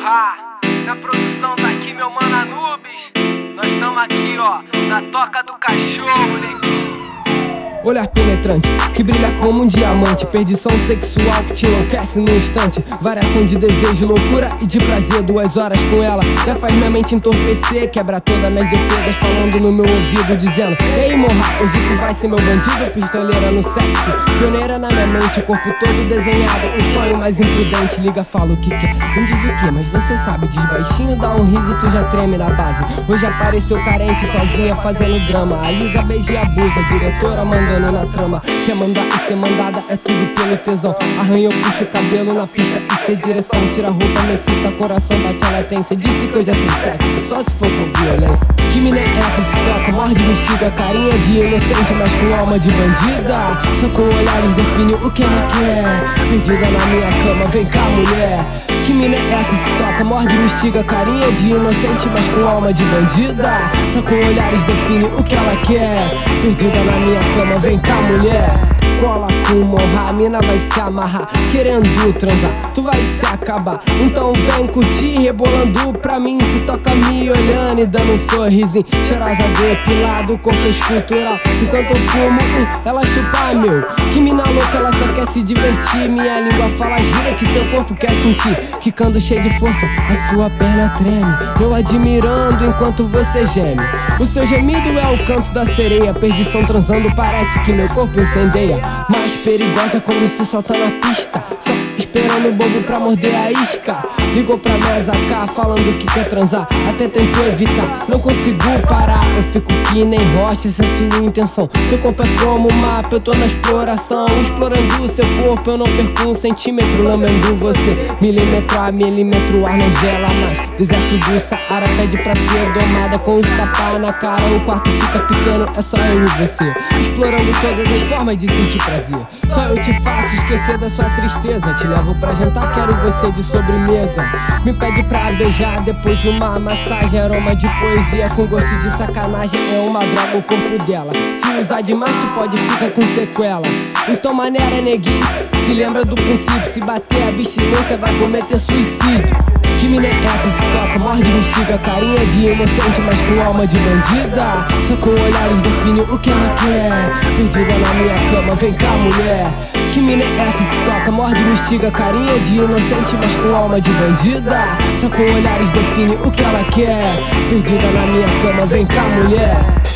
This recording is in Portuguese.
Morra. Na produção tá aqui meu mano Anubis. Nós tamo aqui, ó, na toca do cachorro, neguinho. Olhar penetrante, que brilha como um diamante. Perdição sexual que te enlouquece no instante. Variação de desejo, loucura e de prazer. 2 horas com ela já faz minha mente entorpecer. Quebra todas minhas defesas falando no meu ouvido, dizendo: ei morra, hoje tu vai ser meu bandido. Pistoleira no sexo, pioneira na minha mente. Corpo todo desenhado, um sonho mais imprudente. Liga, fala o que quer, não diz o que, mas você sabe. Diz baixinho, dá um riso e tu já treme na base. Hoje apareceu carente, sozinha fazendo drama. A Lisa beija e abusa, diretora mandando na trama. Quer mandar e ser mandada é tudo pelo tesão. Arranha, eu puxo o cabelo na pista e ser direção. Tira a roupa, me excita, coração bate a latência. Disse que eu já sei sexo, só se for com violência. Que mina é essa, se toca, morde, bexiga. Carinha de inocente, mas com alma de bandida. Só com olhares define o que ela quer. Perdida na minha cama, vem cá mulher. Que mina é essa, se toca, morde, me estiga. Carinha de inocente, mas com alma de bandida. Só com olhares define o que ela quer. Perdida na minha cama, vem cá mulher. Cola com morra, a mina vai se amarrar, querendo transar, tu vai se acabar. Então vem curtir, rebolando pra mim. Se toca me olhando e dando um sorrisinho. Cheirosa depilado, corpo escultural. Enquanto eu fumo, ela chupa meu. Que mina louca, ela só quer se divertir. Minha língua fala gira que seu corpo quer sentir. Quicando cheio de força, a sua perna treme. Eu admirando enquanto você geme. O seu gemido é o canto da sereia. Perdição transando, parece que meu corpo incendeia. Mais perigosa quando se solta na pista, só esperando o bobo pra morder a isca. Ligou pra mesa cá, falando que quer transar. Até tento evitar, não consigo parar. Eu fico que nem rocha, essa é sua intenção. Seu corpo é como um mapa, eu tô na exploração. Explorando o seu corpo, eu não perco um centímetro. Lambendo você, milímetro a milímetro. O ar não gela mais, deserto do Saara pede pra ser domada. Com os tapas na cara, o quarto fica pequeno. É só eu e você, explorando todas as formas de sentir prazer. Só eu te faço esquecer da sua tristeza. Te levo pra jantar, quero você de sobremesa. Me pede pra beijar, depois uma massagem. Aroma de poesia com gosto de sacanagem. É uma droga o corpo dela. Se usar demais tu pode ficar com sequela. Então maneira neguinho, se lembra do princípio. Se bater a abstinência vai cometer suicídio. Que mina é essa, se toca, morde, bexiga. Carinha de inocente, mas com alma de bandida. Só com olhares define o que ela quer. Perdida na minha cama, vem cá mulher. Que mina é essa, se toca, morde, bexiga. Carinha de inocente, mas com alma de bandida. Só com olhares define o que ela quer. Perdida na minha cama, vem cá mulher.